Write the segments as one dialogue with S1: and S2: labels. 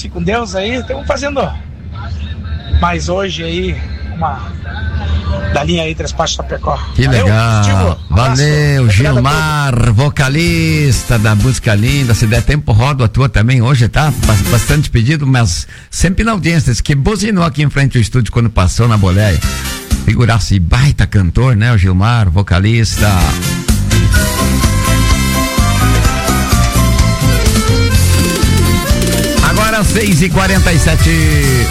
S1: Fique com Deus aí. Estamos fazendo mais hoje aí uma da linha aí Transporte Chapecó.
S2: Que legal. Valeu, Gilmar, vocalista da música linda. Se der tempo, rodo a tua também hoje, tá? Bastante pedido, mas sempre na audiência. Que buzinou aqui em frente ao estúdio quando passou na boleia. Figurasse baita cantor, né? O Gilmar, vocalista. Agora 6h47.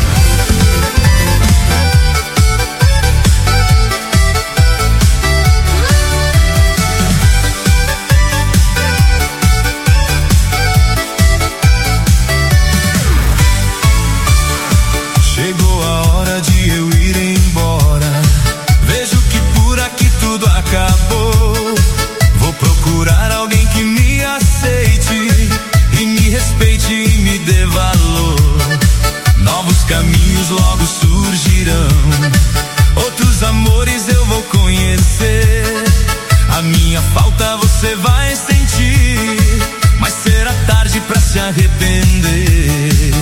S3: Chegou a hora de eu ir embora. Vejo que por aqui tudo acabou. Vou procurar alguém que me aceite e me respeite e me dê valor. Novos caminhos logo surgirão. Outros amores eu vou conhecer. A minha falta você vai sentir, mas será tarde pra se arrepender.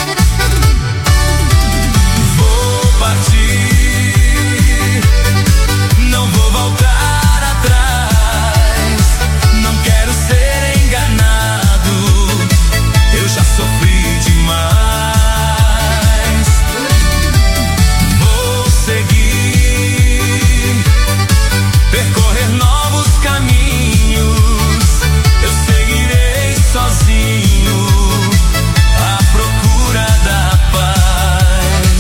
S3: Vou partir, não vou voltar atrás. Não quero ser enganado, eu já sofri demais. Vou seguir, percorrer novos caminhos. Eu seguirei sozinho à procura da paz.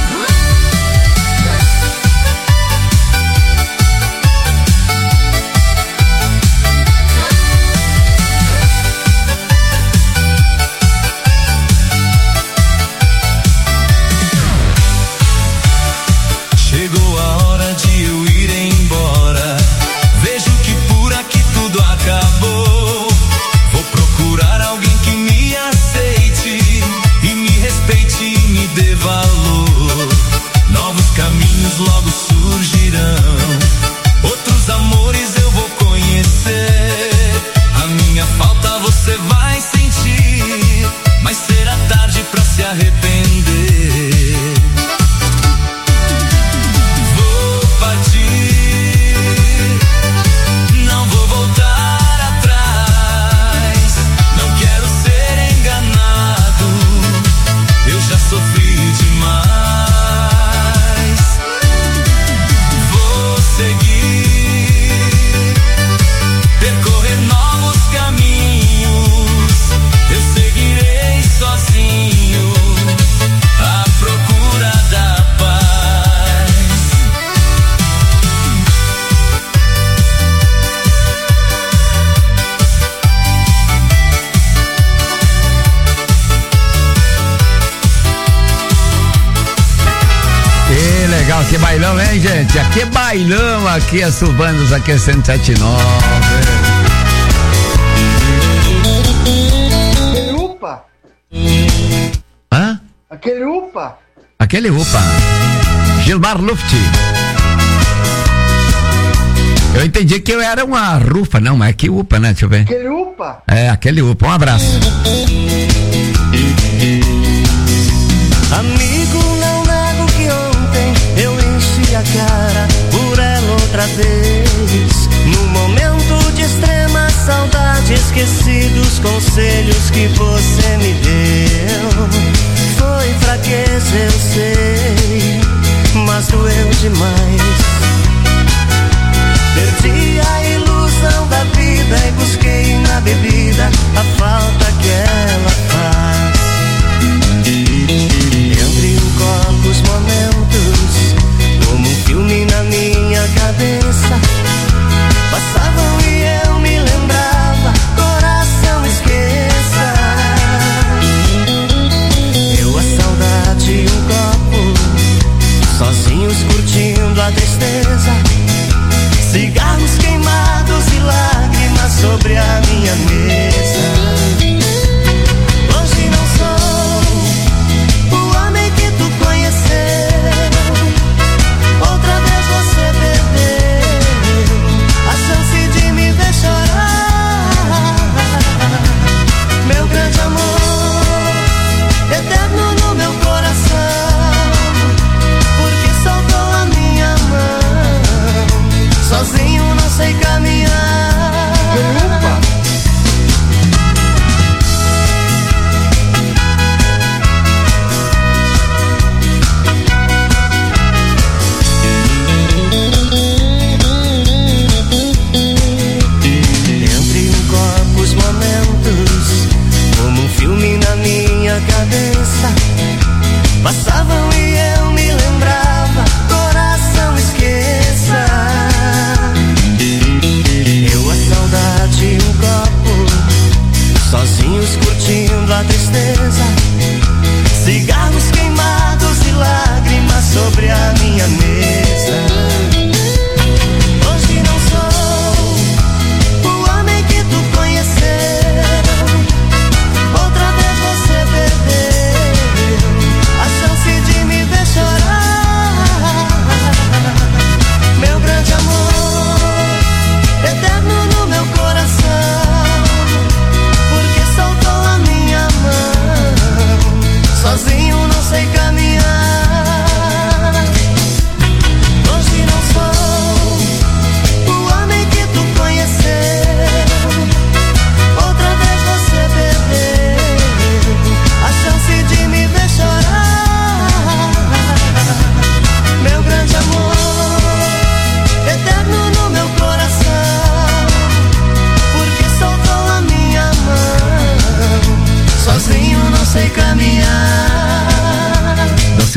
S3: Chegou a hora de eu ir embora. Vejo que por aqui tudo acabou. Vou procurar alguém que me aceite e me respeite e me dê valor. Novos caminhos logo surgirão. Outros amores eu vou conhecer. A minha falta você vai sentir, mas será tarde pra se arrepender. Vou partir, não vou voltar atrás. Não quero ser enganado, eu já sofri demais. Vou seguir, percorrer novos caminhos. Eu seguirei sozinho à procura da paz.
S2: Que legal, que bailão, hein, gente? Aqui é bailão, aqui é Subandos, aqui é 179.
S4: Aquele upa,
S2: Hã?
S4: aquele upa.
S2: Aquele upa. Gilmar Luft. Eu entendi que eu era uma rufa, não, mas que upa, né? Deixa eu ver.
S4: Aquele upa.
S2: É, aquele upa. Um abraço.
S5: Amigo, não nego que ontem eu enchi a cara por ela outra vez. No momento de extrema saudade, esqueci dos conselhos que você me deu. Foi fraqueza, eu sei, mas doeu demais. Perdi a ilusão da vida e busquei na bebida a falta que ela faz.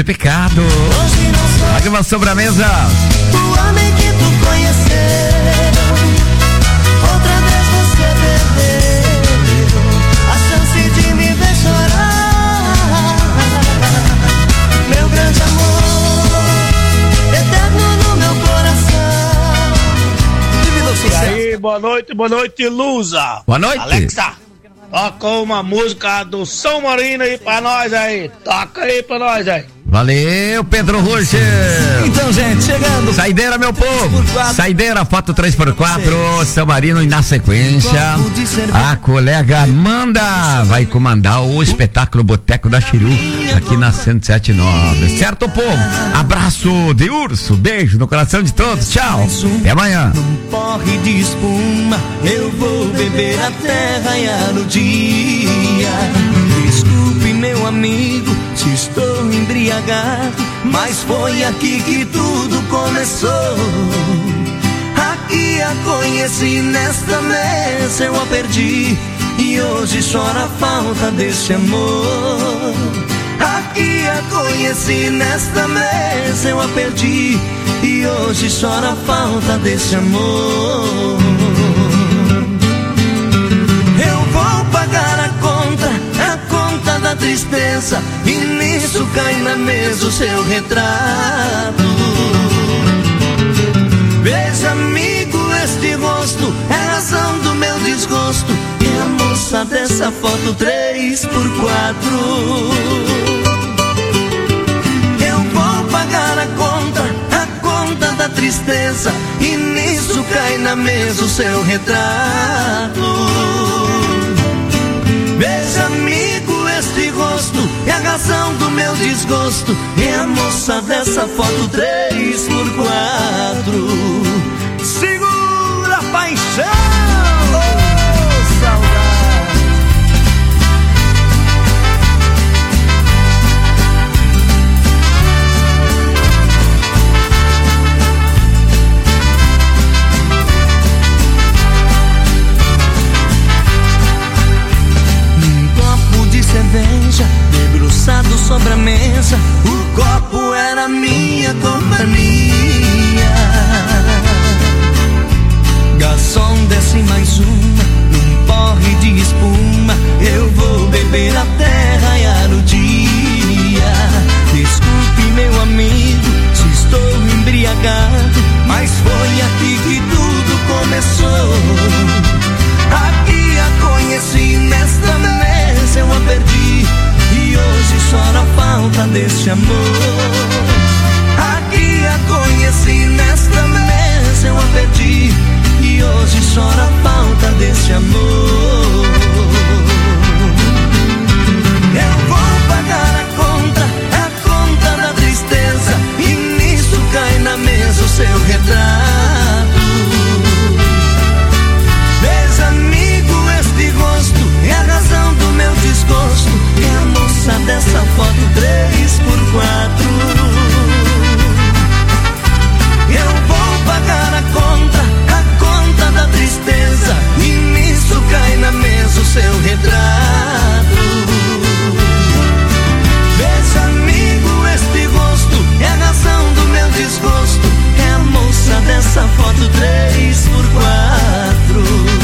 S2: pecado. Lágrimas sobre a mesa.
S5: O homem que tu conheceu, outra vez você perdeu a chance de me ver chorar. Meu grande amor, eterno no meu coração.
S1: E aí, boa noite, Lusa.
S2: Boa noite.
S1: Alexa, toca uma música do São Marino aí pra nós aí. Toca aí pra nós aí.
S2: Valeu, Pedro Rocher.
S6: Então, gente, chegando.
S2: Saideira, meu povo. Saideira, foto 3x4, São Marino, e na sequência, a colega Amanda vai comandar o espetáculo Boteco da Chiru, aqui na 107.9. Certo, povo? Abraço de urso, beijo no coração de todos. Tchau. Até amanhã.
S5: Num porre de espuma, eu vou beber até raiar o dia. Desculpe, meu amigo, se estou embriagado, mas foi aqui que tudo começou. Aqui a conheci, nesta mesa eu a perdi, e hoje chora a falta desse amor. Aqui a conheci, nesta mesa eu a perdi, e hoje chora a falta desse amor. Eu vou pagar a conta da tristeza, e nisso cai na mesa o seu retrato. Veja, amigo, este rosto é a razão do meu desgosto, e a moça dessa foto 3x4. Eu vou pagar a conta da tristeza, e nisso cai na mesa o seu retrato. Veja, amigo, este rosto é a razão do meu desgosto, e a moça dessa foto 3x4. Segura a paixão, oh, saudade. Cerveja debruçado sobre a mesa, o copo era minha companhia. Garçom, desce mais uma, num porre de espuma, eu vou beber até raiar o dia. Desculpe, meu amigo, se estou embriagado, mas foi aqui que tudo começou. Aqui a conheci, nesta mesa eu a perdi, e hoje chora a falta desse amor. Aqui a conheci, nesta mesa eu a perdi, e hoje chora a falta desse amor. Eu vou pagar a conta da tristeza, e nisso cai na mesa o seu retrato. Veja, amigo, este rosto é a razão do meu desgosto, e a moça dessa foto 3x4. Eu vou pagar a conta da tristeza, e nisso cai na mesa o seu retrato. Veja, amigo, este rosto é a razão do meu desgosto, é a moça dessa foto 3x4.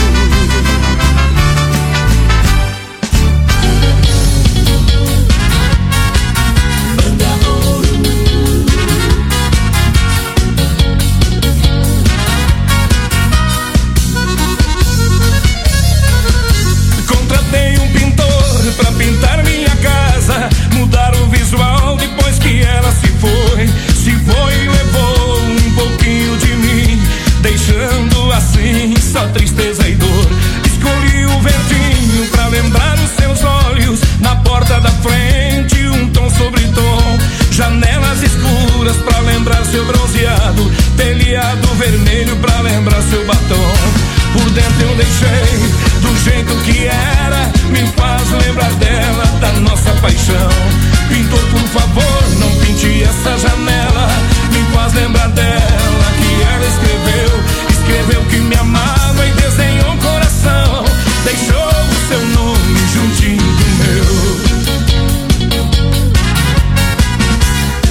S3: Contratei um pintor pra pintar minha casa, mudar o visual depois que ela se foi. Se foi, levou um pouquinho de mim, deixando assim só tristeza e dor. Escolhi o verdinho pra lembrar os seus olhos, na porta da frente um tom sobre tom, janelas escuras pra lembrar seu bronzeado, telhado vermelho pra lembrar seu batom. Por dentro eu deixei do jeito que era, me faz lembrar dela, da nossa paixão. Pintor, por favor, não pinte essa janela, me faz lembrar dela, que ela escreveu que me amava e desenhou um coração, deixou o seu nome juntinho do meu.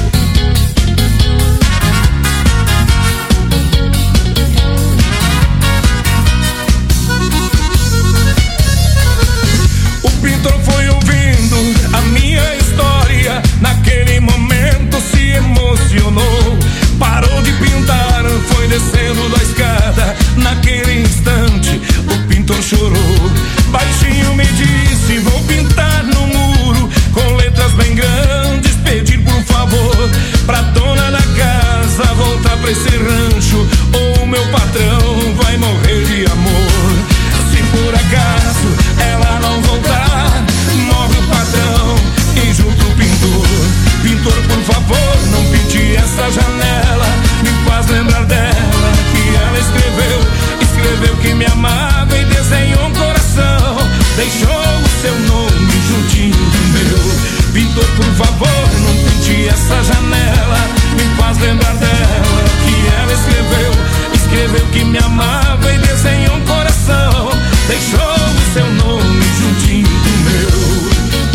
S3: Computador, por favor, não pinte essa janela. Me faz lembrar dela, que ela escreveu que me amava e desenhou um coração. Deixou o seu nome juntinho do meu.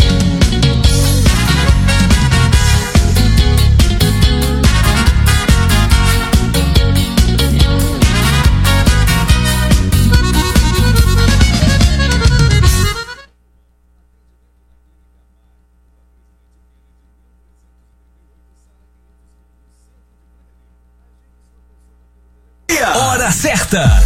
S6: Hora certa.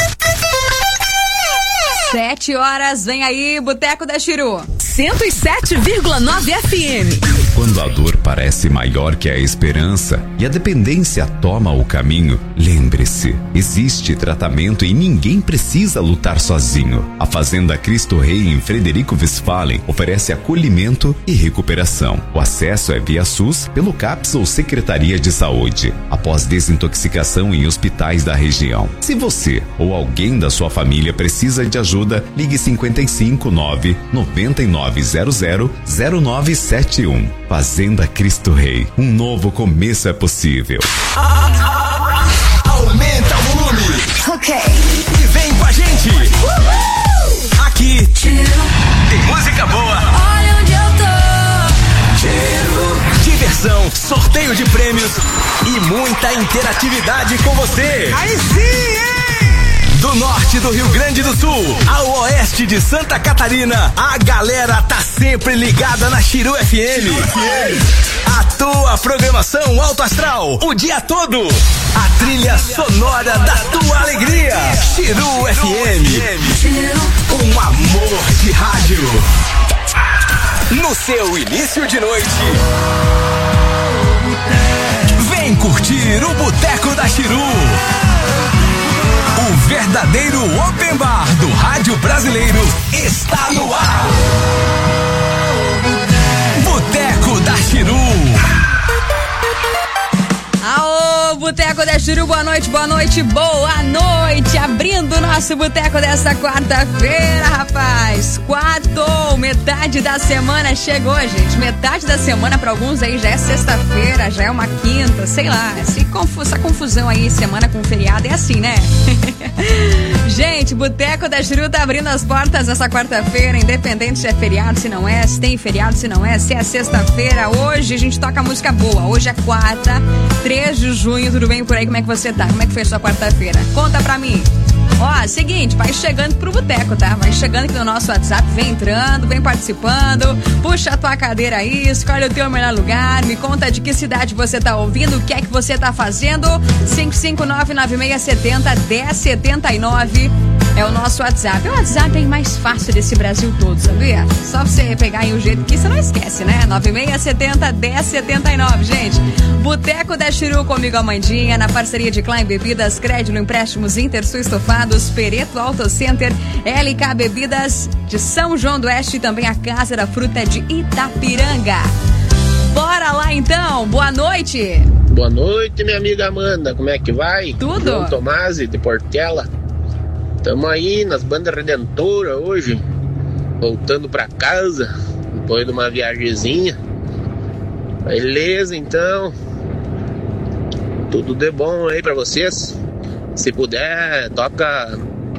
S7: 7 horas, vem aí, Boteco da Chiru.
S8: 107,9 FM.
S9: Quando a dor parece maior que a esperança e a dependência toma o caminho, lembre-se, existe tratamento e ninguém precisa lutar sozinho. A Fazenda Cristo Rei em Frederico Westphalen oferece acolhimento e recuperação. O acesso é via SUS, pelo CAPS ou Secretaria de Saúde, após desintoxicação em hospitais da região. Se você ou alguém da sua família precisa de ajuda, ligue 559 9900 0971. Fazenda Cristo Rei, um novo começo é possível.
S6: Aumenta o volume.
S8: Ok.
S6: E vem com a gente. Aqui tem música boa.
S8: Olha onde eu tô.
S6: Diversão, sorteio de prêmios e muita interatividade com você.
S3: Aí sim, hein?
S6: Do norte do Rio Grande do Sul ao oeste de Santa Catarina, a galera tá sempre ligada na Chiru FM. A tua programação alto astral, o dia todo. A trilha sonora da tua alegria. Chiru FM. Um amor de rádio. No seu início de noite. Vem curtir o Boteco da Chiru. O verdadeiro open bar do rádio brasileiro está no ar. Boteco da Chiru.
S7: Aô, Boteco da Chiru, boa noite, boa noite, boa noite. Abrindo o nosso Boteco desta quarta-feira, rapaz. Quartou, metade da semana chegou, gente. Metade da semana pra alguns aí já é sexta-feira, já é uma quinta, sei lá. Essa confusão aí, semana com feriado, é assim, né? Gente, Boteco da Chiru tá abrindo as portas nessa quarta-feira, independente se é feriado, se não é, se tem feriado, se não é, se é sexta-feira. Hoje a gente toca música boa. Hoje é quarta, 3 de junho, tudo bem por aí? Como é que você tá? Como é que foi a sua quarta-feira? Conta pra mim. Ó, seguinte, vai chegando pro Boteco, tá? Vai chegando aqui no nosso WhatsApp, vem entrando, vem participando, puxa a tua cadeira aí, escolhe o teu melhor lugar, me conta de que cidade você tá ouvindo, o que é que você tá fazendo. 559-9670-1079 é o nosso WhatsApp. O WhatsApp é mais fácil desse Brasil todo, sabia? Só você pegar aí o jeito que você não esquece, né? 9670-1079, gente. Boteco da Chiru comigo, Amandinha, na parceria de Klein Bebidas, Crédito, Empréstimos, Intersul Estofados, Pereto Auto Center, LK Bebidas de São João do Oeste e também a Casa da Fruta de Itapiranga. Bora lá então, boa noite.
S10: Boa noite, minha amiga Amanda, como é que vai?
S7: Tudo.
S10: João Tomasi de Portela. Tamo aí nas bandas Redentora hoje, voltando pra casa, depois de uma viagemzinha. Beleza, então. Tudo de bom aí pra vocês. Se puder, toca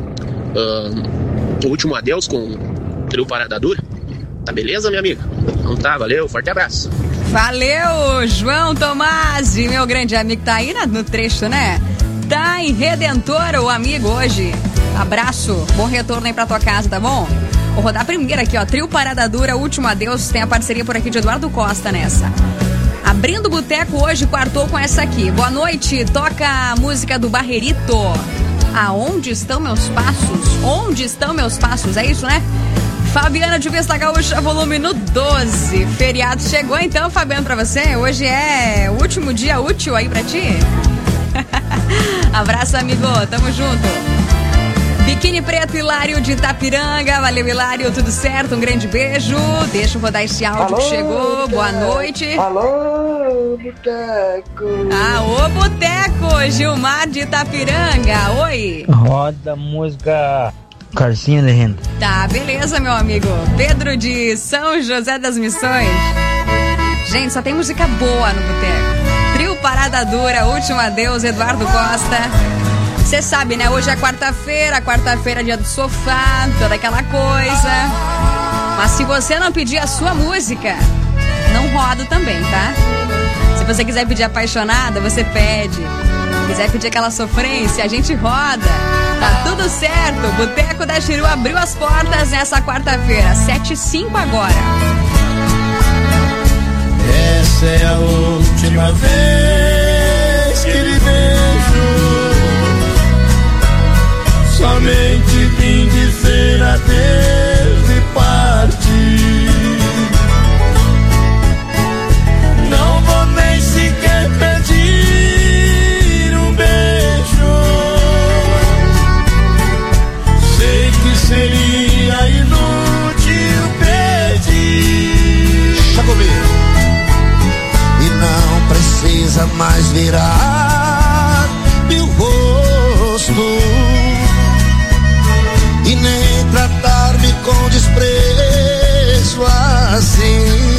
S10: O Último Adeus com o Trio Parada Dura. Tá beleza, minha amiga? Então tá, valeu, forte abraço.
S7: Valeu, João Tomasi, meu grande amigo, tá aí no trecho, né? Tá em Redentor, o amigo, hoje. Abraço, bom retorno aí pra tua casa, tá bom? Vou rodar primeiro aqui, ó, Trio Parada Dura, Último Adeus, tem a parceria por aqui de Eduardo Costa nessa. Abrindo o Boteco hoje, quartou com essa aqui. Boa noite, toca a música do Barrerito. Aonde estão meus passos? Onde estão meus passos? É isso, né? Fabiana de Vista Gaúcha, volume no 12. Feriado chegou então, Fabiana, pra você? Hoje é o último dia útil aí pra ti? Abraço, amigo, tamo junto. Biquíni Preto, Hilário de Itapiranga. Valeu, Hilário, tudo certo? Um grande beijo. Deixa eu rodar esse áudio. Alô, que chegou. Boteco. Boa noite.
S4: Alô, Boteco.
S7: Ô, Boteco, Gilmar de Itapiranga. Oi.
S11: Roda música Carcinha de Renda.
S7: Tá, beleza, meu amigo. Pedro de São José das Missões. Gente, só tem música boa no boteco. Trio Parada Dura, Último Adeus, Eduardo Costa. Você sabe, né? Hoje é quarta-feira é dia do sofá, toda aquela coisa. Mas se você não pedir a sua música, não rodo também, tá? Se você quiser pedir Apaixonada, você pede. Se quiser pedir aquela sofrência, a gente roda. Tá tudo certo. O Boteco da Chiru abriu as portas nessa quarta-feira, 7h05 agora.
S3: Essa é a última vez que lhe vejo. Somente vim dizer adeus e partir. Não vou nem sequer pedir um beijo. Sei que seria inútil pedir. Tá comigo. E não precisa mais virar meu rosto e nem tratar-me com desprezo assim.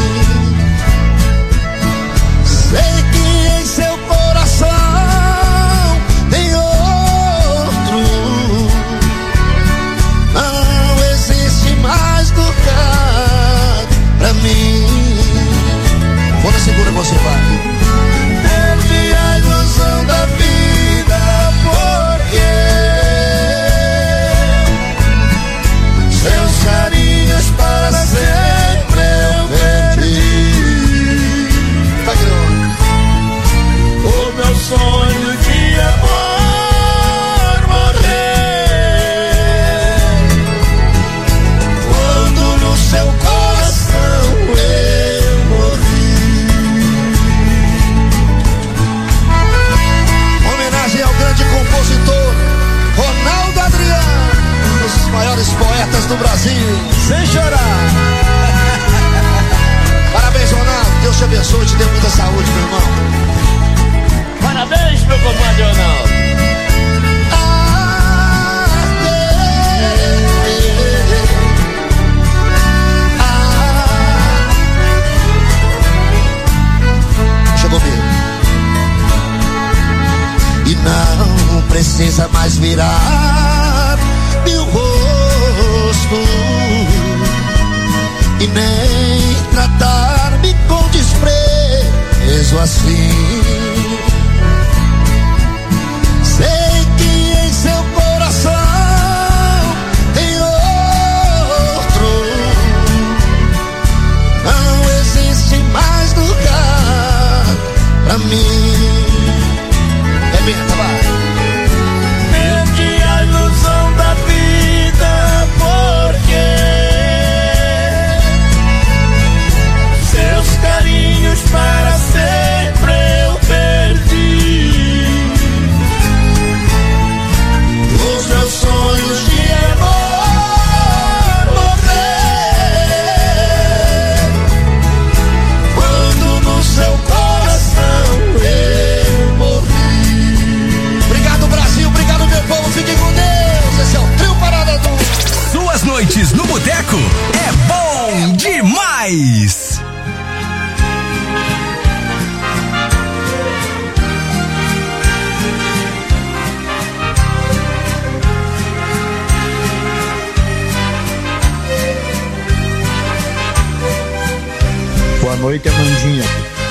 S3: Sei que em seu coração tem outro. Não existe mais lugar pra mim. Quando segura você vai. Teve a ilusão da vida, porque seus carinhos para sempre eu perdi. Tá grande. O meu sonho de amor morrer quando no seu coração eu morri. Homenagem ao grande compositor Ronaldo Adriano, um dos maiores poetas do Brasil. Sem chorar. Parabéns, Ronaldo. Deus te abençoe e te dê muita saúde, meu irmão. Parabéns, meu compadre Ronaldo. Chegou mesmo. E não precisa mais virar meu rosto e nem tratar-me com desprezo assim. Sei que em seu coração tem outro. Não existe mais lugar pra mim. É mesmo, vai. Perdi a ilusão da vida, porque seus carinhos para sempre eu perdi. Os meus sonhos de amor morrer quando no seu coração eu morri. Obrigado, Brasil, obrigado, meu povo, fiquem com Deus. Esse é o Trio Parada Dura.
S6: Suas noites no boteco é bom demais.
S12: Boa noite, Amandinha.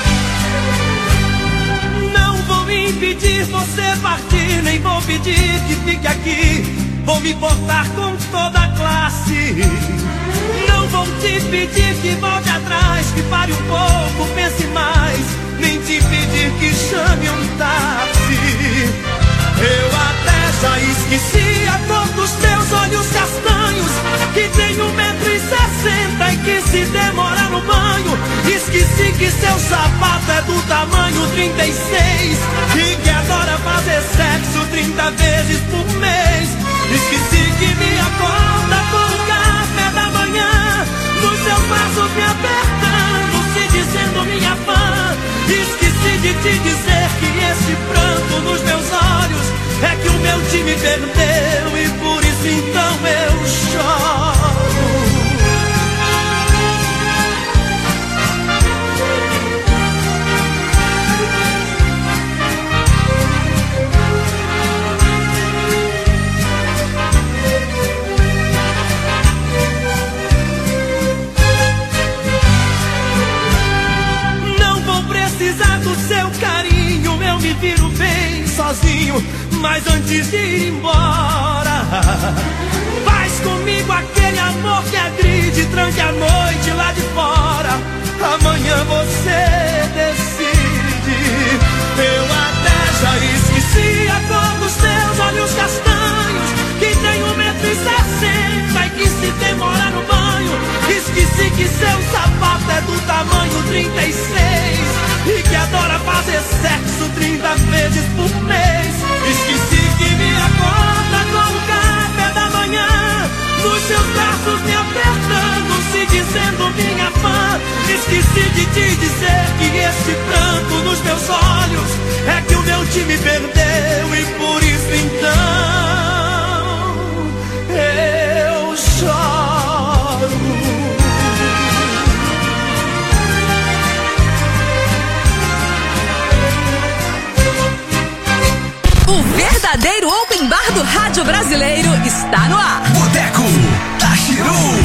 S3: Não vou impedir você partir, nem vou pedir que fique aqui. Vou me portar com toda a classe. Não vou te pedir que volte atrás, que pare um pouco, pense mais. Nem te pedir que chame um táxi. Eu até já esqueci a cor dos teus olhos castanhos, que tem 1,60 m e que se demora no banho. Esqueci que seu sapato é do tamanho 36 e que adora fazer sexo 30 vezes por mês. Esqueci que me acorda com o café da manhã, nos seus braços me apertando, se dizendo minha fã. Esqueci de te dizer que esse pranto nos meus olhos é que o meu time perdeu e por isso então eu choro.
S5: do seu carinho eu me viro bem sozinho, mas antes de ir embora, faz comigo aquele amor que agride, tranque a noite lá de fora. Amanhã você decide. Eu até já esqueci a cor dos teus olhos castanhos, que tem 1,60 m e que se demora no banho. Esqueci que seu sapato é do tamanho 36 e que adora fazer sexo 30 vezes por mês. Esqueci que me acorda com o café da manhã, nos seus braços me apertando, se dizendo minha fã. Esqueci de te dizer que esse pranto nos meus olhos é que o meu time perdeu e por isso então eu choro.
S8: O verdadeiro open bar do rádio brasileiro está no ar.
S6: Boteco da Chiru.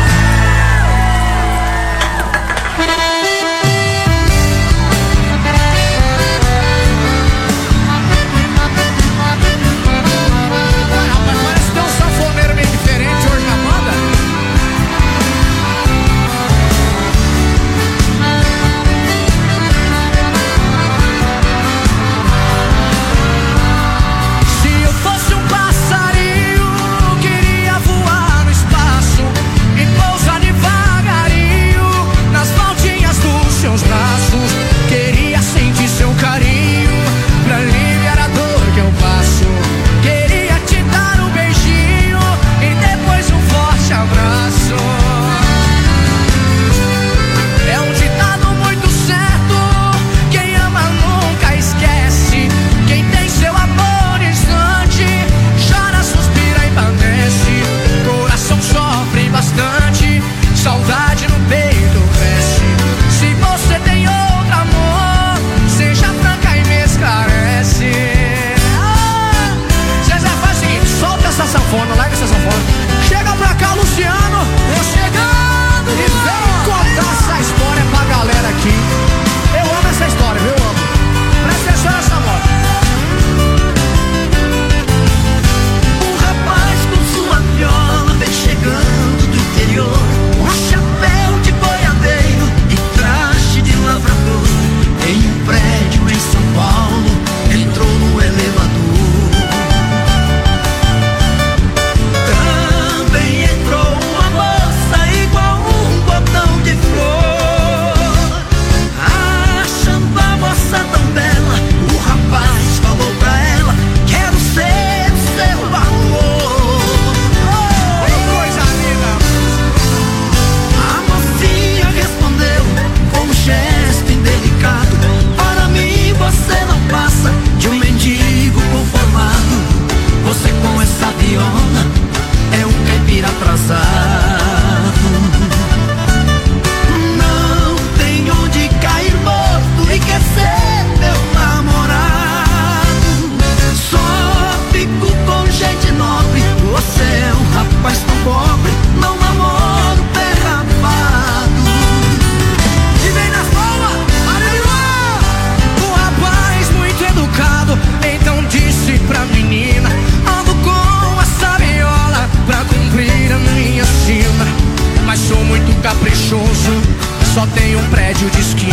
S5: Só tem um prédio de esquina.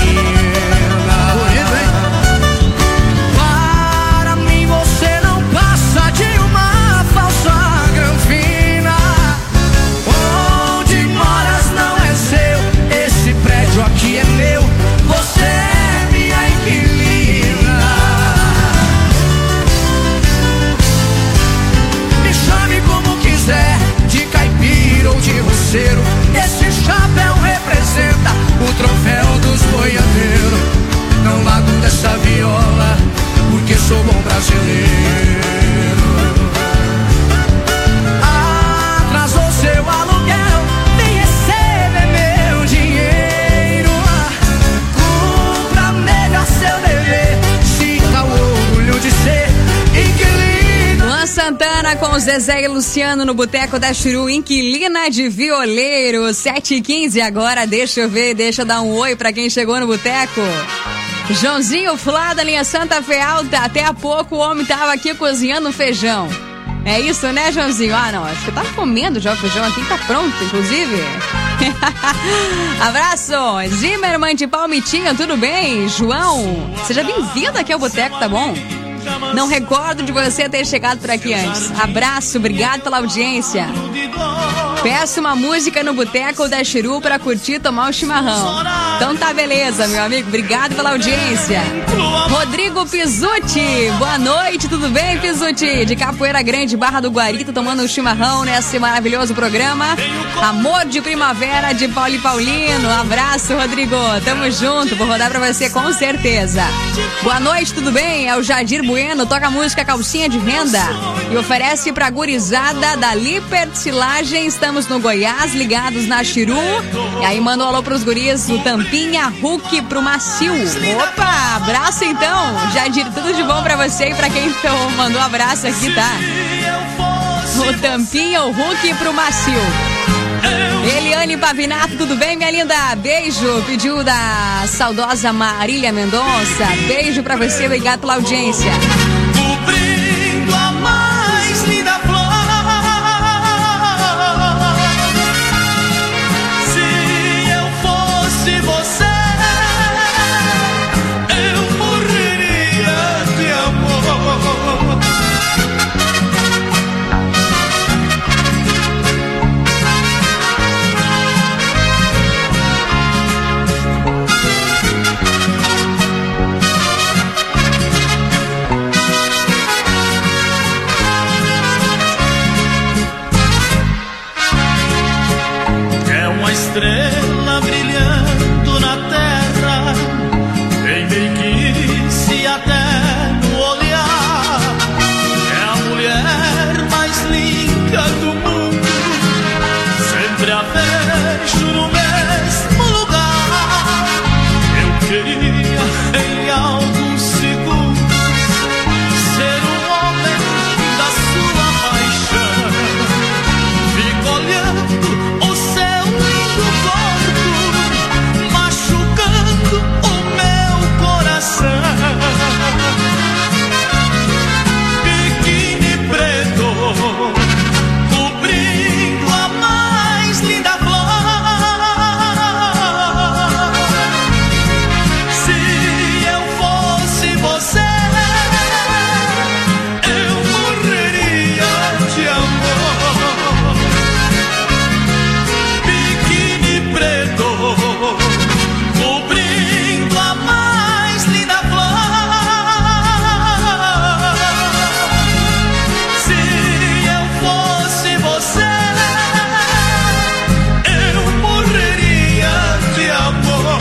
S5: Bonito, hein? Para mim você não passa de uma falsa granfina. Onde moras não é seu, esse prédio aqui é meu. Você é minha inquilina. Me chame como quiser, de caipira ou de roceiro. Esse chapéu representa o troféu dos boiadeiros. Não largo dessa viola, porque sou bom brasileiro. Atrasou seu aluguel, vem receber meu dinheiro. Cumpra melhor seu dever, sinta o orgulho de ser inquilino.
S7: Luan Santana com Zezé e Luciano no Boteco da Chiru, inquilina de violeiro. 7h15 agora, deixa eu ver, deixa eu dar um oi pra quem chegou no Boteco. Joãozinho Flá da linha Santa Fé Alta. Até há pouco o homem tava aqui cozinhando feijão. É isso, né, Joãozinho? Ah, não, acho que eu tava comendo já o feijão aqui, tá pronto, inclusive. Abraço, Zimmermann de Palmitinho, tudo bem? João, seja bem-vindo aqui ao Boteco, tá bom? Não recordo de você ter chegado por aqui antes. Abraço, obrigado pela audiência. Peço uma música no Boteco da Chiru pra curtir e tomar um chimarrão. Então tá, beleza, meu amigo. Obrigado pela audiência. Rodrigo Pizzuti, boa noite, tudo bem, Pizzuti? De Capoeira Grande, Barra do Guarita, tomando um chimarrão nesse maravilhoso programa. Amor de Primavera de Paulo e Paulino. Abraço, Rodrigo. Tamo junto, vou rodar pra você com certeza. Boa noite, tudo bem? É o Jadir Bueno, toca a música Calcinha de Renda e oferece pra gurizada da Lippert Silagem. Estamos no Goiás, ligados na Chiru. E aí manda um alô pros guris do Tampinha, Hulk pro Macio. Opa, abraço então. Jadir, tudo de bom pra você e pra quem então mandou um abraço aqui, tá? O Tampinha, o Hulk pro Macio. Eliane Pavinato, tudo bem, minha linda? Beijo, pediu da saudosa Marília Mendonça. Beijo pra você, obrigado pela audiência.
S3: Cobrindo a mais linda flor. Se eu fosse você, eu morreria de amor. Estrela brilhando na terra, tem meiguice até no olhar. É a mulher mais linda do mundo, sempre a vejo no mesmo lugar. Eu queria em alguns segundos ser um homem da sua paixão. Fico olhando o céu machucando o meu coração. Biquíni preto cobrindo a mais linda flor. Se eu fosse você, eu morreria de amor. Biquíni preto cobrindo a mais linda flor. Se eu fosse você, eu morreria de amor.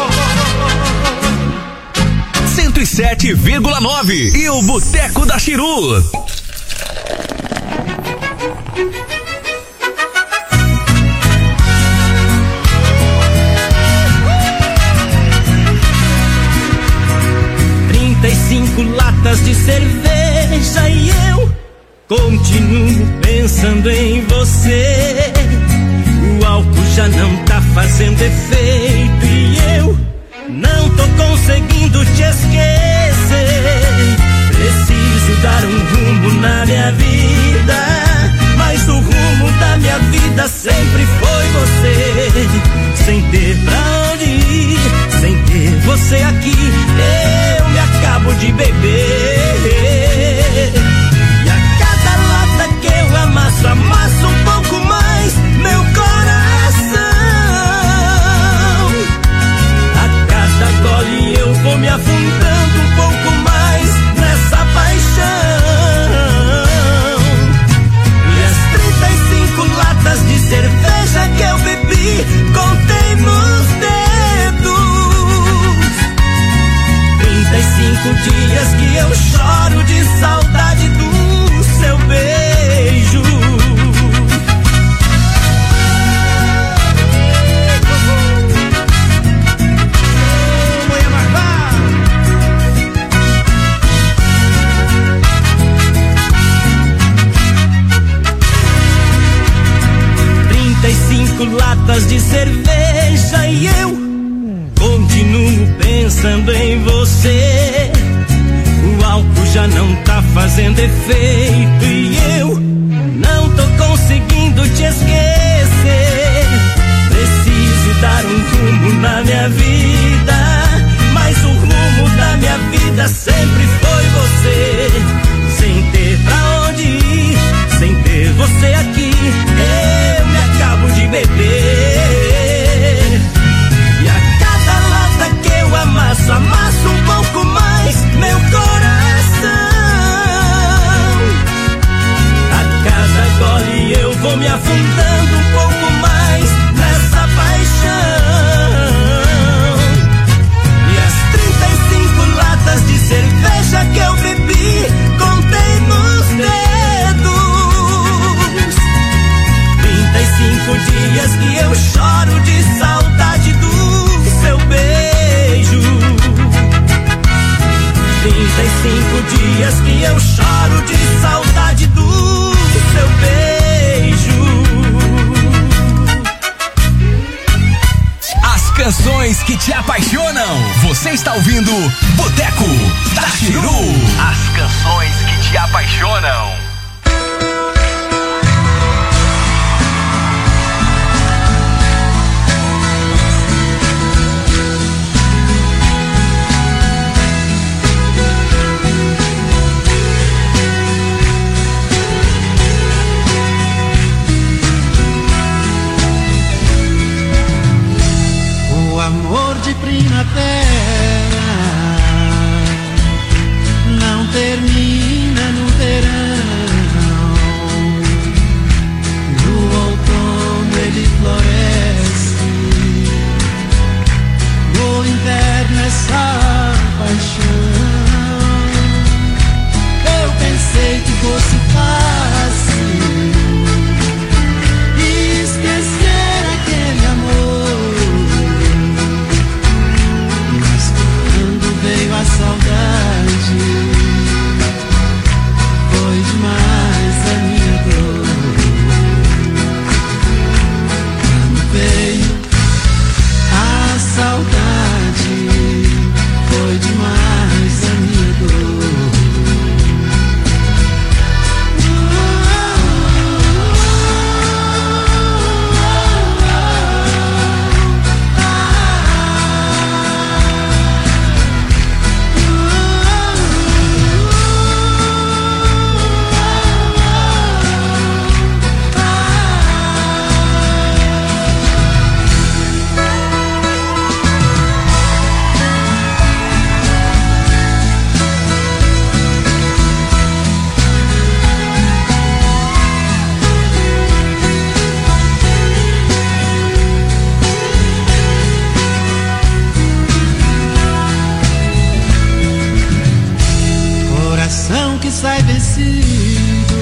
S6: 107,9 e o Boteco da Chiru.
S5: Latas de cerveja e eu continuo pensando em você. O álcool já não tá fazendo efeito e eu não tô conseguindo te esquecer. Preciso dar um rumo na minha vida, mas o rumo da minha vida sempre foi você. Sem ter pra onde ir, sem ter você aqui, eu me acabo de beber. E a cada lata que eu amasso, amasso um pouco mais meu coração. A cada gole eu vou me afundando um pouco mais nessa paixão. E as 35 latas de cerveja que eu bebi, contei nos dedos. 35 dias que eu choro de saudade do seu beijo. Mulher marvada. 35 latas de cerveja e eu continuo pensando pensando em você. O álcool já não tá fazendo efeito e eu não tô conseguindo te esquecer. Preciso dar um rumo na minha vida, mas o rumo da minha vida sempre foi você. Sem ter pra onde ir, sem ter você aqui, eu me acabo de beber. E a cada lata que eu amasso, amasso um pouco mais meu coração. A cada gole eu vou me afundando um pouco mais nessa paixão. E as 35 latas de cerveja que eu bebi, contei nos dedos. 35 dias que eu choro de saudade do seu beijo. 35 dias que eu choro de saudade do seu beijo.
S6: As canções que te apaixonam. Você está ouvindo Boteco da Chiru. As canções que te apaixonam.
S5: Amor de primavera não termina no verão. No outono ele floresce, no inverno é só paixão. Eu pensei que fosse fácil esquecer aquele amor. Veio a saudade, foi demais a minha dor. Quando veio a saudade, foi demais a minha dor. Que sai vencido,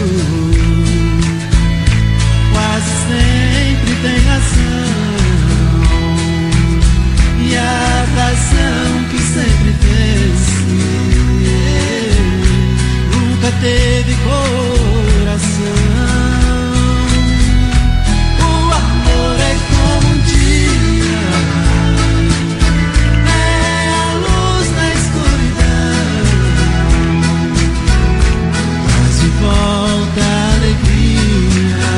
S5: quase sempre tem razão, e a razão que sempre vence nunca teve coração. O amor é como um dia, é a luz na escuridão. Volta a alegria,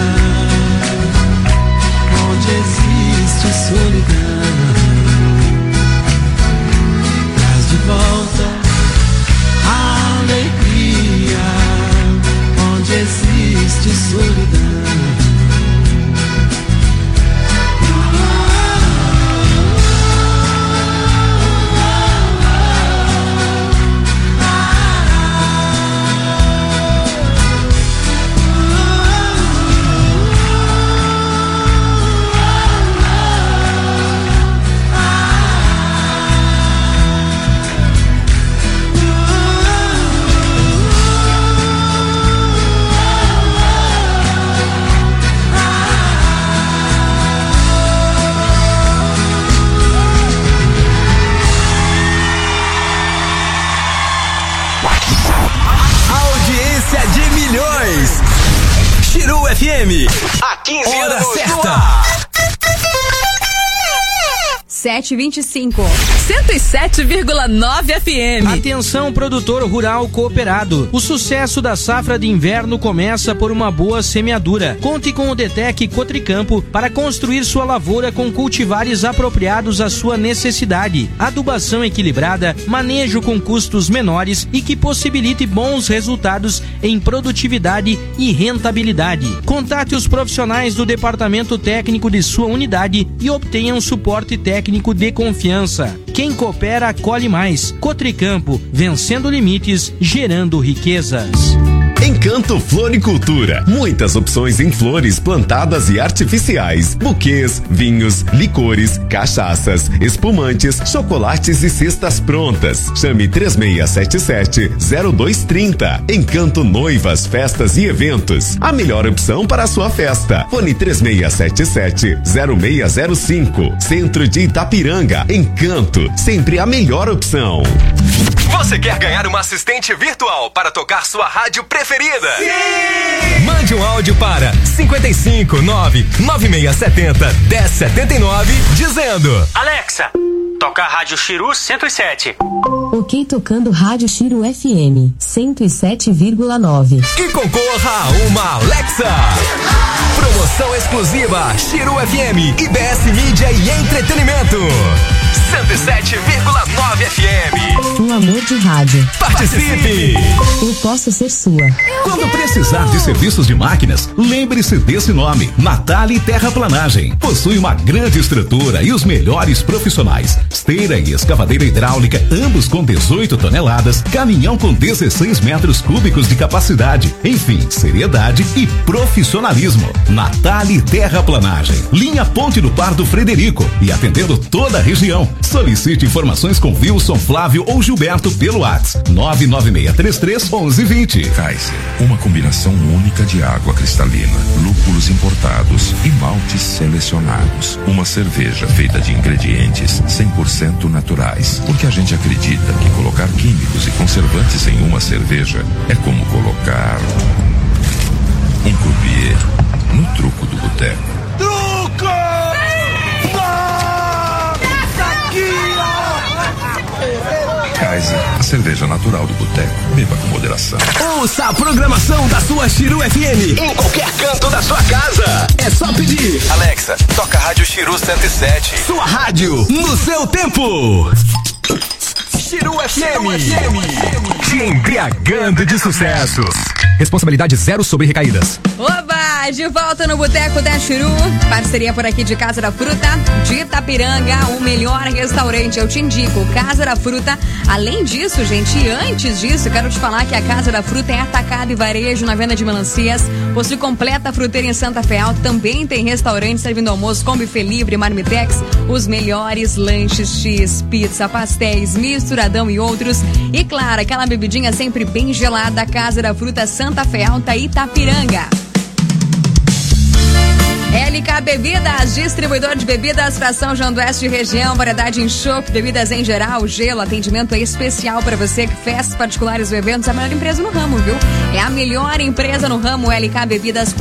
S5: onde existe solidão. Traz de volta a alegria, onde existe solidão.
S6: Chiru FM, há 15 anos certa.
S7: 7h25.
S8: 107,9 FM.
S13: Atenção, produtor rural cooperado. O sucesso da safra de inverno começa por uma boa semeadura. Conte com o Detec Cotricampo para construir sua lavoura com cultivares apropriados à sua necessidade. Adubação equilibrada, manejo com custos menores e que possibilite bons resultados em produtividade e rentabilidade. Contate os profissionais do departamento técnico de sua unidade e obtenha um suporte técnico de confiança. Quem coopera, colhe mais. Cotricampo, vencendo limites, gerando riquezas.
S9: Encanto Floricultura. Muitas opções em flores plantadas e artificiais, buquês, vinhos, licores, cachaças, espumantes, chocolates e cestas prontas. Chame 3677-0230. Encanto Noivas, Festas e Eventos. A melhor opção para a sua festa. Fone 3677-0605. Centro de Itapiranga. Encanto, sempre a melhor opção.
S6: Você quer ganhar uma assistente virtual para tocar sua rádio preferida?
S3: Sim!
S6: Mande um áudio para 559-9670-1079 dizendo:
S14: Alexa, toca a Rádio Chiru 107.
S15: Ok, tocando Rádio Chiru FM 107,9.
S6: E concorra a uma Alexa. Promoção exclusiva Chiru FM, IBS Mídia e Entretenimento. 107,9 FM.
S15: Um amor de rádio.
S6: Participe!
S15: Eu posso ser sua.
S16: Quando precisar de serviços de máquinas, lembre-se desse nome: Natali Terraplanagem. Possui uma grande estrutura e os melhores profissionais. Esteira e escavadeira hidráulica, ambos com 18 toneladas, caminhão com 16 metros cúbicos de capacidade. Enfim, seriedade e profissionalismo. Natali Terraplanagem. Linha Ponte do Pardo Frederico e atendendo toda a região. Solicite informações com Wilson, Flávio ou Gilberto pelo WhatsApp 99633-1120.
S17: Kaiser, uma combinação única de água cristalina, lúpulos importados e maltes selecionados. Uma cerveja feita de ingredientes 100% naturais. Porque a gente acredita que colocar químicos e conservantes em uma cerveja é como colocar um croupier no truco do boteco.
S3: Truco!
S17: Kaiser, a cerveja natural do boteco. Beba com moderação.
S6: Ouça a programação da sua Chiru FM em qualquer canto da sua casa. É só pedir: Alexa, toca a Rádio Chiru 107. Sua rádio no seu tempo. Chiru FM. Te embriagando de sucessos. Responsabilidade zero sobre recaídas.
S7: Oba! De volta no Boteco da Chiru. Parceria por aqui de Casa da Fruta, de Itapiranga, o melhor restaurante. Eu te indico, Casa da Fruta. Além disso, gente, e antes disso, quero te falar que a Casa da Fruta é atacado e varejo na venda de melancias. Possui completa fruteira em Santa Fé Alto. Também tem restaurante servindo almoço com buffet livre, marmitex. Os melhores lanches, X, pizza, pastéis, misturadão e outros. E claro, aquela bebidinha sempre bem gelada. Casa da Fruta, Santa Fé Alta, Itapiranga. LK Bebidas, distribuidor de bebidas para São João do Oeste região, variedade em chopp, bebidas em geral, gelo, atendimento especial para você que festas particulares ou eventos, a melhor empresa no ramo, viu? É a melhor empresa no ramo, LK Bebidas,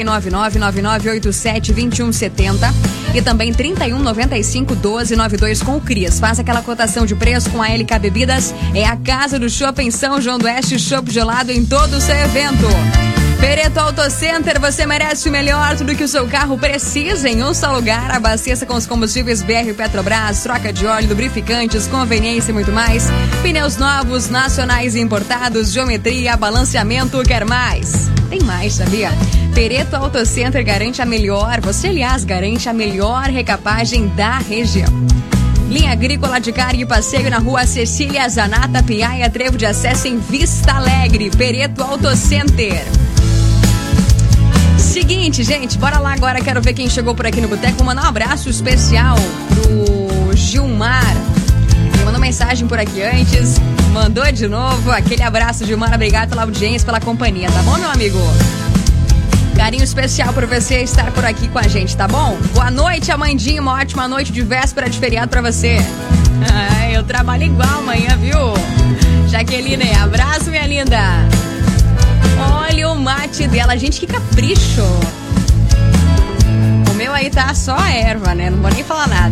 S7: 499-9987-2170 e também 3195-1292 com o Cris. Faça aquela cotação de preço com a LK Bebidas, é a casa do chopp em São João do Oeste, chopp gelado em todo o seu evento. Pereto Auto Center, você merece o melhor, tudo que o seu carro precisa em um só lugar. Abasteça com os combustíveis BR Petrobras, troca de óleo, lubrificantes, conveniência e muito mais. Pneus novos, nacionais e importados, geometria, balanceamento, quer mais? Tem mais, sabia? Pereto Auto Center garante a melhor, você aliás garante a melhor recapagem da região. Linha Agrícola de Carga e Passeio na Rua Cecília Zanata, Piaia, trevo de acesso em Vista Alegre. Pereto Auto Center. Seguinte, gente, bora lá agora, quero ver quem chegou por aqui no Boteco. Vou mandar um abraço especial pro Gilmar. Ele mandou mensagem por aqui antes, mandou de novo. Aquele abraço, Gilmar, obrigado pela audiência, pela companhia, tá bom, meu amigo? Carinho especial por você estar por aqui com a gente, tá bom? Boa noite, Amandinha, uma ótima noite de véspera de feriado pra você. Eu trabalho igual amanhã, viu? Jaqueline, abraço, minha linda. Olha o mate dela, gente, que capricho. O meu aí tá só a erva, né? Não vou nem falar nada.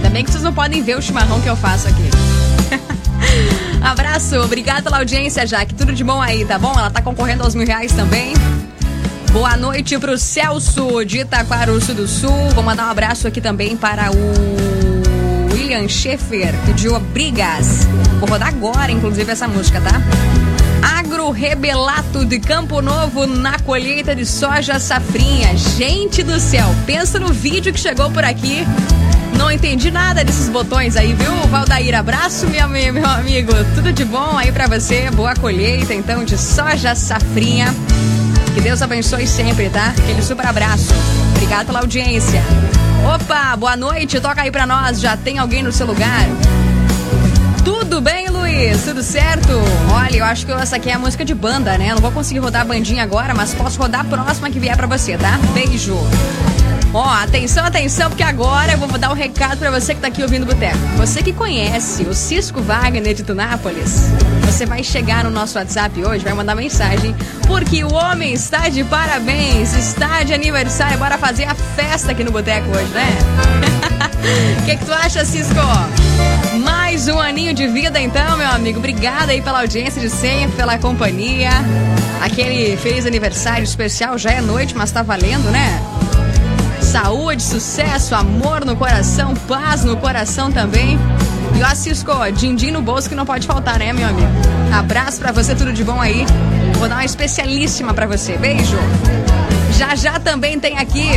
S7: Ainda bem que vocês não podem ver o chimarrão que eu faço aqui. Abraço, obrigada pela audiência, Jaque. Tudo de bom aí, tá bom? Ela tá concorrendo aos R$1.000 também. Boa noite pro Celso de Itaquaruçu do Sul. Vou mandar um abraço aqui também para o William Schaefer, pediu Brigas. Vou rodar agora, inclusive, essa música, tá? Agro Rebelato de Campo Novo na colheita de soja safrinha. Gente do céu, pensa no vídeo que chegou por aqui. Não entendi nada desses botões aí, viu? Valdair, abraço, meu amigo. Tudo de bom aí pra você. Boa colheita, então, de soja safrinha. Que Deus abençoe sempre, tá? Aquele super abraço. Obrigado pela audiência. Opa, boa noite. Toca aí pra nós. Já tem alguém no seu lugar? Tudo bem, Luiz? Tudo certo? Olha, eu acho que essa aqui é a música de banda, né? Eu não vou conseguir rodar a bandinha agora, mas posso rodar a próxima que vier pra você, tá? Beijo. Ó, atenção, porque agora eu vou dar um recado pra você que tá aqui ouvindo o Boteco. Você que conhece o Cisco Wagner de Tunápolis, você vai chegar no nosso WhatsApp hoje, vai mandar mensagem, porque o homem está de parabéns, está de aniversário, bora fazer a festa aqui no Boteco hoje, né? O que tu acha, Cisco? Mais um aninho de vida então, meu amigo. Obrigada aí pela audiência de sempre, pela companhia. Aquele feliz aniversário especial, já é noite, mas tá valendo, né? Saúde, sucesso, amor no coração, paz no coração também. E ó, Cisco, din-din no bolso que não pode faltar, né, meu amigo? Abraço pra você, tudo de bom aí. Vou dar uma especialíssima pra você. Beijo. Já também tem aqui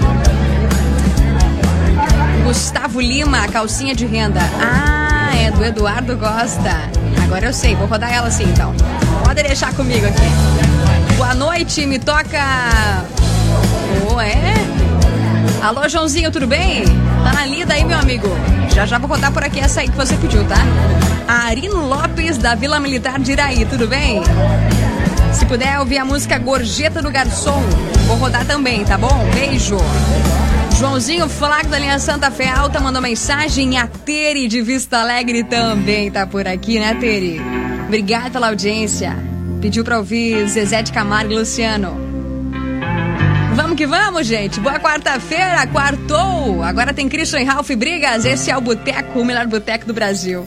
S7: Gustavo Lima, calcinha de renda. Ah, é do Eduardo Costa. Agora eu sei, vou rodar ela assim então. Pode deixar comigo aqui. Boa noite, me toca... Oh, é? Alô, Joãozinho, tudo bem? Tá na lida aí, meu amigo? Já vou rodar por aqui essa aí que você pediu, tá? Arino Lopes, da Vila Militar de Iraí, tudo bem? Se puder ouvir a música Gorjeta do Garçom, vou rodar também, tá bom? Beijo. Joãozinho Flaco da linha Santa Fé Alta mandou mensagem. A Tere de Vista Alegre também tá por aqui, né, Tere? Obrigada pela audiência. Pediu pra ouvir Zezé de Camargo e Luciano. Vamos que vamos, gente. Boa quarta-feira, quartou. Agora tem Christian e Ralph Brigas. Esse é o Boteco, o melhor boteco do Brasil.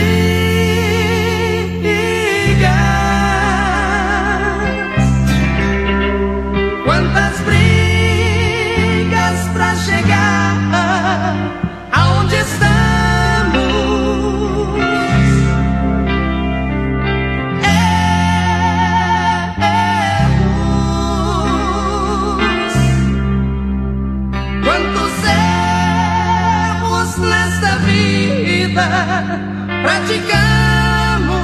S3: Quantas brigas pra chegar aonde estamos? Quantos erros nesta vida praticamos?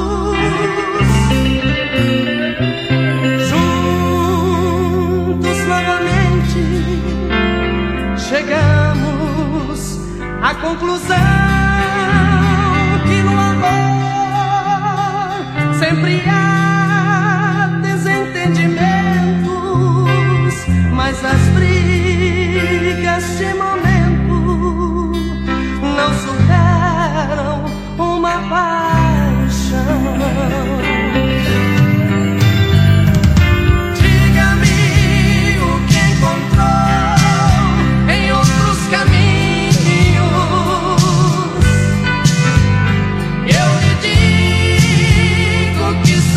S3: Chegamos à conclusão que no amor sempre há desentendimentos, mas as brigas de momento não superam uma paixão. Caminhos, eu lhe digo que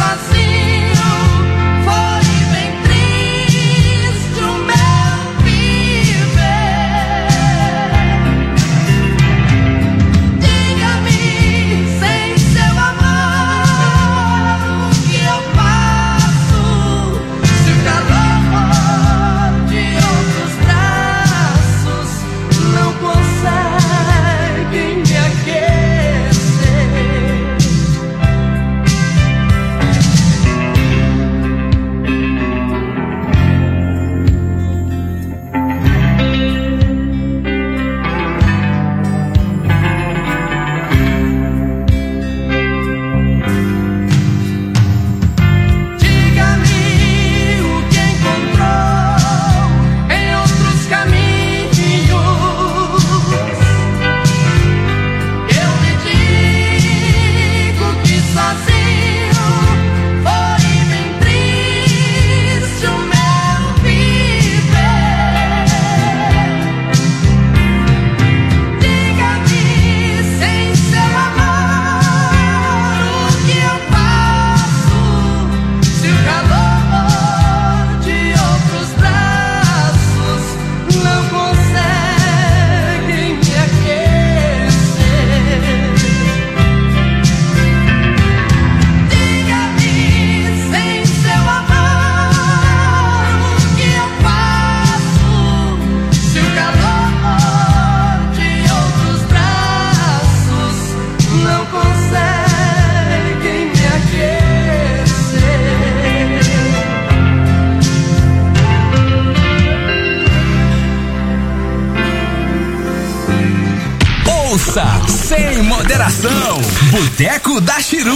S5: não conseguem me aquecer.
S6: Ouça sem moderação, Boteco da Chiru.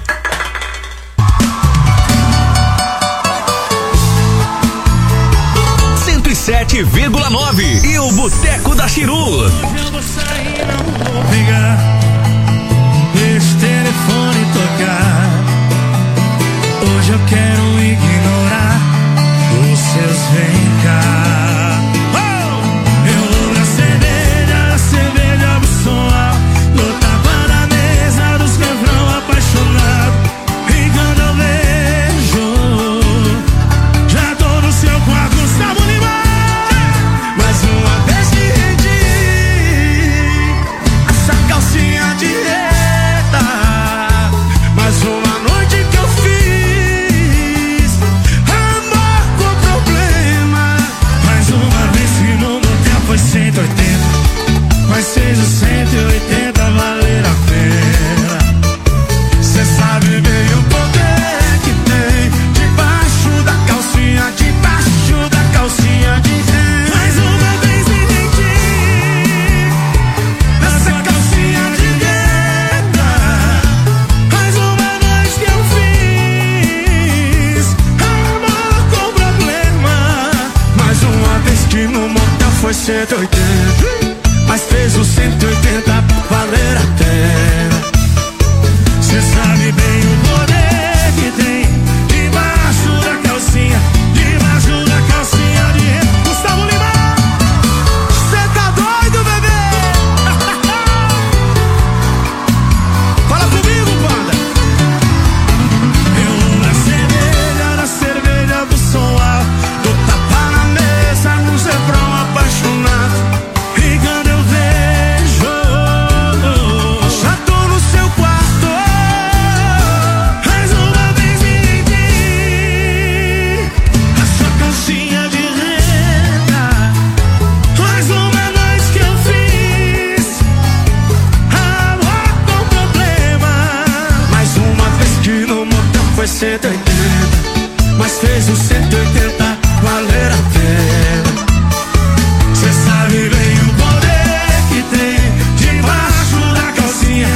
S6: 107,9 e o Boteco da Chiru.
S3: Hoje eu vou sair, não vou pegar esse telefone tocar. Hoje eu quero ignorar os seus vem cá. Eu vou na cerveja do som alto, no tapa na mesa dos refrão apaixonado. E quando eu vejo, já tô no seu quarto, Gustavo Lima. Mais uma vez que rendi essa calcinha de reta. Mais uma noite que eu fiz amor com problema. Mais uma vez que no motel foi 180, mas fez os 180 valer a pena. Cê sabe bem o poder que tem debaixo da calcinha de renda. Mais uma vez entendi essa calcinha de renda. Mais uma noite que eu fiz amor com problema. Mais uma vez que no motel foi 180, mas fez os 180 valer a pena. Cê sabe bem o poder que tem debaixo da calcinha de renda. Gustavo Lima, cê tá doido, bebê? Fala comigo, banda. Eu vou na cerveja do som alto, do tapa na mesa, no refrão apaixonado. E quando eu vejo, já tô no seu quarto. Mais uma vez entendi a sua calcinha de renda. Mais uma noite que eu fiz amor com problema. Mais uma vez que no motel foi 180, mas fez os 180 valer a pena. Cê sabe bem o poder que tem debaixo da calcinha,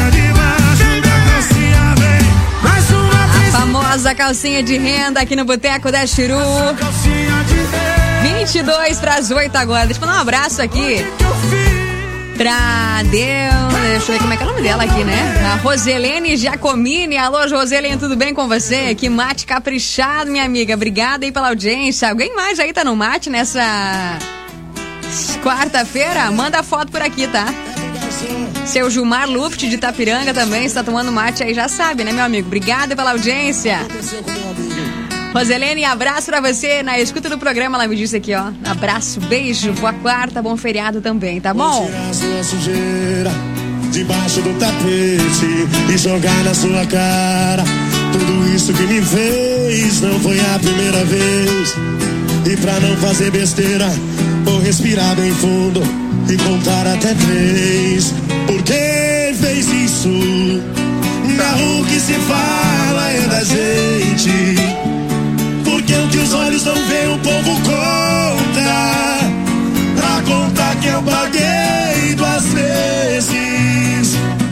S3: vem. Mais uma vez
S7: Famosa calcinha de renda aqui no Boteco da Chiru.
S3: calcinha de renda.
S7: 22 para as 8 agora. Deixa eu mandar um abraço aqui pra deixa eu ver como é que é o nome dela aqui, né? A Roselene Giacomini. Alô, Roselene, tudo bem com você? Que mate caprichado, minha amiga. Obrigada aí pela audiência. Alguém mais aí tá no mate nessa quarta-feira? Manda foto por aqui, tá? Seu Gilmar Luft de Itapiranga também está tomando mate aí, já sabe, né, meu amigo? Obrigada pela audiência. Roselene, abraço pra você na escuta do programa, ela me disse aqui, ó. Abraço, beijo, boa quarta, bom feriado também, tá bom?
S3: Vou tirar sua sujeira debaixo do tapete e jogar na sua cara. Tudo isso que me fez não foi a primeira vez. E pra não fazer besteira, vou respirar bem fundo e contar até 3. Por que fez isso? Não, o que se fala é da gente. Porque o que os olhos não veem, o povo conta. Pra contar que eu paguei 2 vezes.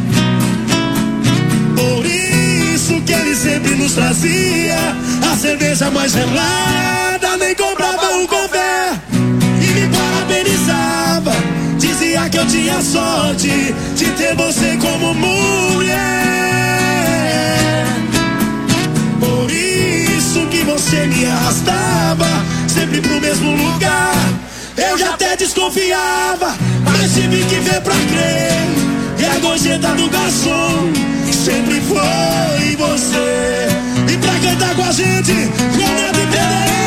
S3: Por isso que ele sempre nos trazia a cerveja mais gelada. Nem comprava um café e me parabenizava. Dizia que eu tinha sorte de ter você como mulher. Por isso que você me arrastava sempre pro mesmo lugar. Eu já até desconfiava, mas tive que ver pra crer. E a gorjeta do garçom sempre foi você. E pra cantar com a gente, com Neto e Pelé.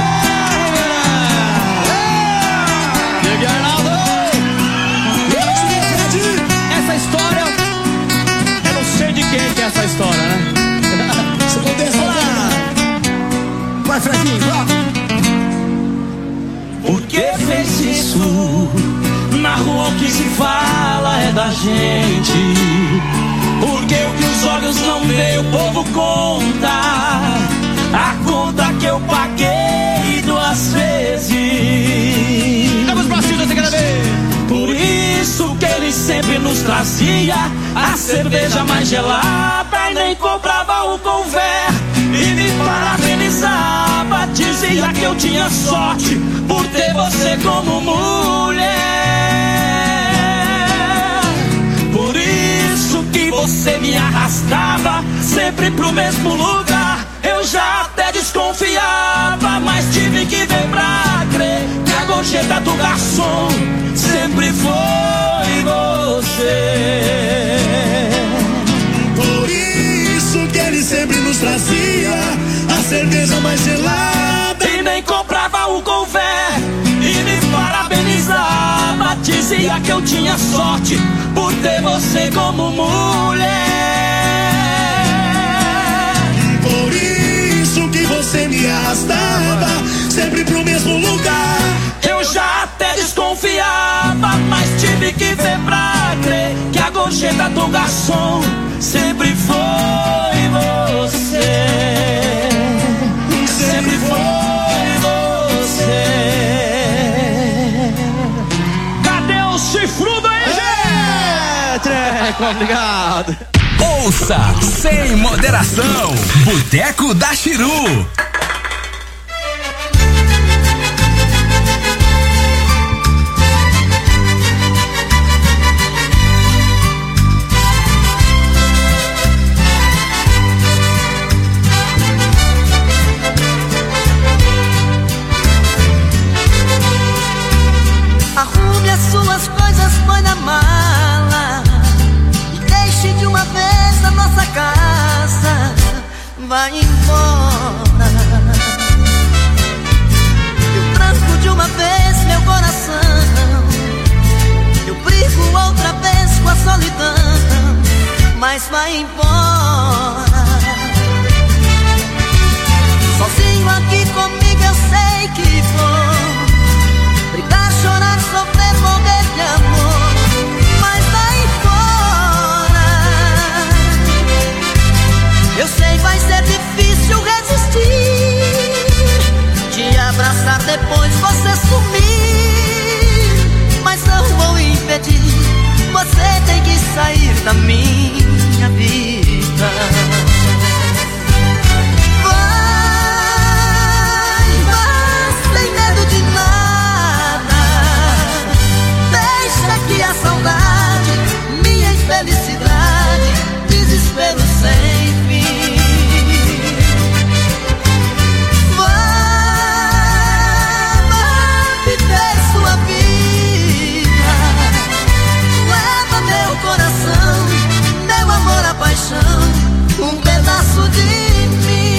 S5: Essa história, eu não sei de quem que é essa história, né?
S3: Você contesta lá. Vai, Fredinho, vai.
S5: Por que fez isso? Na rua o que se fala é da gente.
S18: olhos não vê, o povo conta a conta que eu paguei 2 vezes.
S6: Vamos pra cima, você quer ver?
S18: Por isso que ele sempre nos trazia a cerveja mais gelada e nem comprava o conver e me parabenizava, dizia que eu tinha sorte por ter você como mulher. Por isso que você me arrastava sempre pro mesmo lugar. Eu já até desconfiava, mas tive que ver pra crer que a gorjeta do garçom sempre foi você.
S3: Por isso que ele sempre nos trazia a cerveja mais gelada
S18: e nem comprava o conver e me parabenizava, dizia que eu tinha sorte por ter você como mulher.
S3: Por isso que você me arrastava sempre pro mesmo lugar.
S18: Eu já até desconfiava, mas tive que ver pra crer que a gorjeta do garçom sempre foi você. Sempre foi você.
S6: Cadê o chifrudo aí, gente? Treco, obrigado. Ouça sem moderação. Boteco da Chiru.
S5: Arrume as suas coisas, põe na mala e deixe de uma vez a nossa casa. Vai embora. Eu tranco de uma vez meu coração. Eu brigo outra vez com a solidão, mas vai embora. Sozinho aqui comigo eu sei que vou brigar, chorar, sofrer, morrer de amor, mas vai embora. Eu sei, vai ser difícil resistir, te abraçar depois você sumir, mas não vou impedir, você tem que sair da minha vida. Vai, mas sem medo de nada, deixa que a saudade, minha infelicidade, desespero sem fim. Vai viver sua vida, leva meu coração, meu amor, a paixão, um pedaço de mim.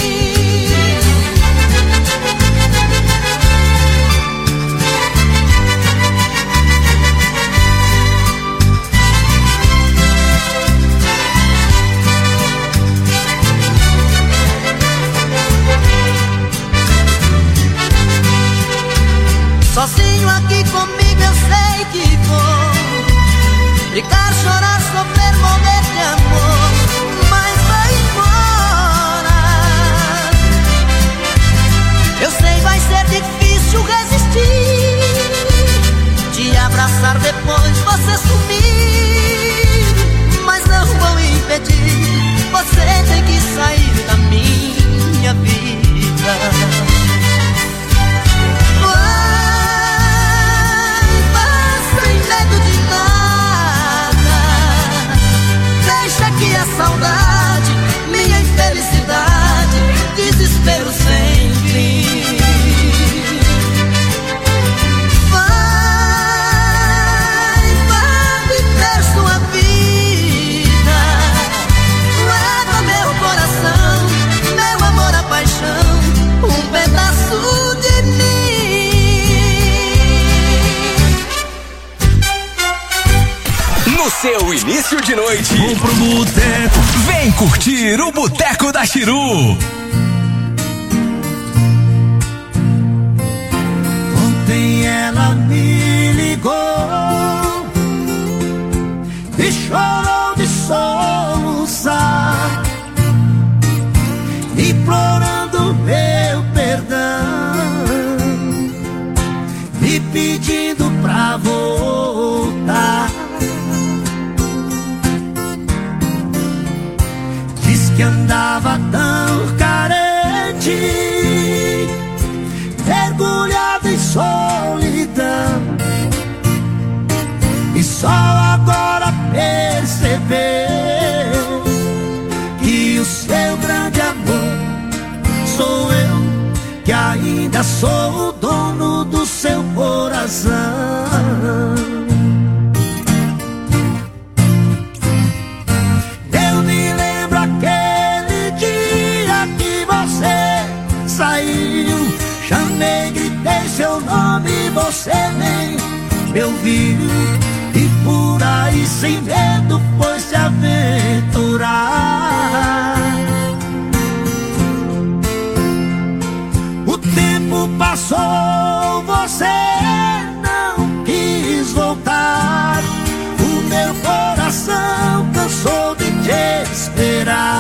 S5: Sozinho aqui comigo eu sei que vou brigar, chorar, sofrer, morrer de amor, mas vai embora. Eu sei, vai ser difícil resistir, te abraçar depois você sumir, mas não vou impedir, você tem que sair da minha vida. Que a saudade, minha infelicidade, desespero sem fim. Vai viver sua vida, leva meu coração, meu amor, a paixão, um pedaço de mim.
S6: No seu início de noite, vou pro boteco. Vem curtir o Boteco da Chiru.
S3: Ontem ela me ligou e chorou de soluçar.
S5: que andava tão carente, mergulhado em solidão, e só agora percebeu que o seu grande amor sou eu, que ainda sou o dono do seu coração. Eu me lembro aquele dia que você saiu, chamei, gritei seu nome e você nem me ouviu, e por aí sem medo foi se aventurar. O tempo passou, você não quis voltar, o meu coração cansou de te esperar.